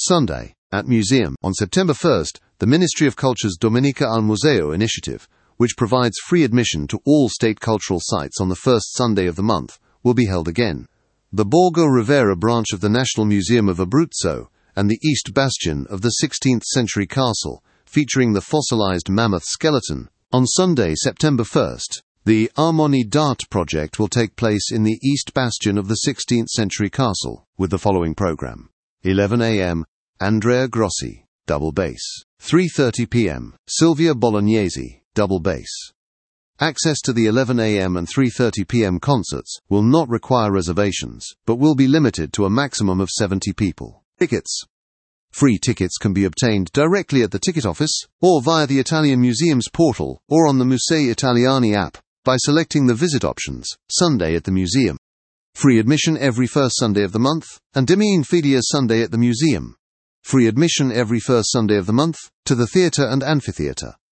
Sunday, at Museum. On September 1st, the Ministry of Culture's Domenica al Museo initiative, which provides free admission to all state cultural sites on the first Sunday of the month, will be held again. The Borgo Rivera branch of the National Museum of Abruzzo and the East Bastion of the 16th-century castle, featuring the fossilized mammoth skeleton. On Sunday, September 1st, the Armoni d'Art project will take place in the East Bastion of the 16th-century castle, with the following program. 11 a.m., Andrea Grossi, double bass. 3:30 p.m., Silvia Bolognesi, double bass. Access to the 11 a.m. and 3:30 p.m. concerts will not require reservations, but will be limited to a maximum of 70 people. Tickets. Free tickets can be obtained directly at the ticket office, or via the Italian Museum's portal, or on the Musei Italiani app, by selecting the visit options, Sunday at the Museum. Free admission every first Sunday of the month, and Dimmi Fidia Sunday at the Museum. Free admission every first Sunday of the month, to the theatre and amphitheatre.